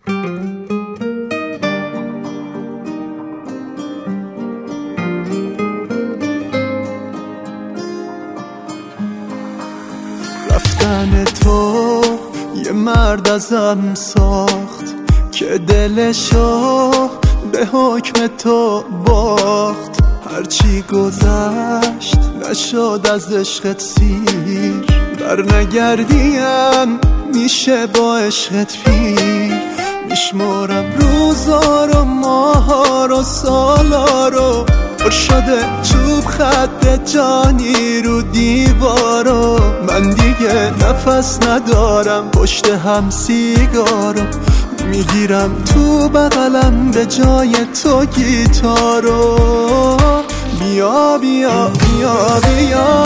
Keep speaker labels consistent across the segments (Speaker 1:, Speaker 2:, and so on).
Speaker 1: رفتن تو یه مرد ازم ساخت که دلشو به حکم تو باخت. هرچی گذشت نشد از عشقت سیر، بر نگردیم میشه با عشقت پیر. میشمارم روزا رو، ماها رو، سالا رو، پر شده چوب خط جانی رو دیوارو. من دیگه نفس ندارم پشت هم سیگارو، میگیرم تو بغلم به جای تو گیتارو. بیا بیا بیا بیا،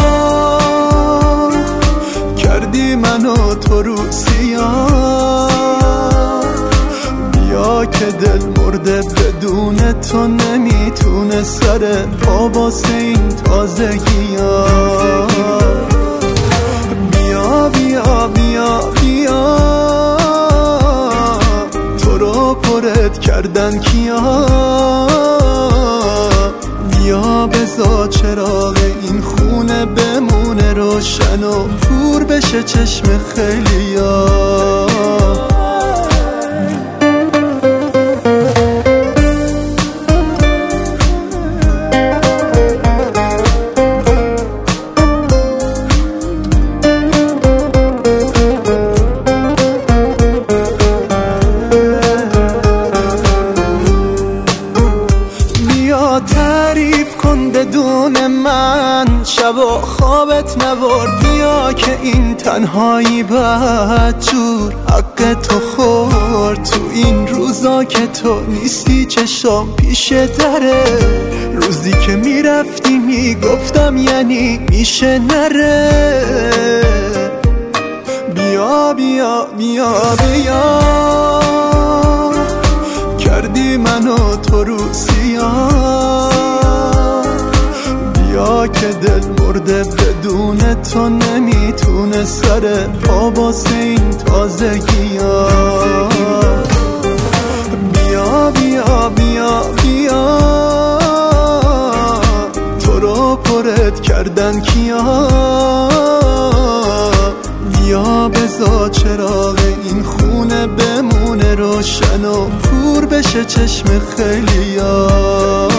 Speaker 1: کردی منو تو رو سیاه. بیا که دل مرده بدون تو نمیتونه سر پا واسه این تازگی ها. بیا بیا بیا بیا، تو رو پرت کردن کیا. بیا بذار چراغ این خونه بمونه روشن و پور بشه چشم خیلیا. تعریف کن بدون من، شبا خوابت نبرد. بیا که این تنهایی بدجور حق تو خورد. تو این روزا که تو نیستی چشام پیش دره، روزی که میرفتی میگفتم یعنی میشه نره. بیا بیا بیا بیا، کردی منو تو رو سیاه. بیا که دل مرده بدون تو نمیتونه سر پا واسه این تازگی ها. بیا بیا بیا بیا، تو رو پرت کردن کیا. بیا بذار چراغ این خونه بمونه روشن و پور بشه چشم خیلیا.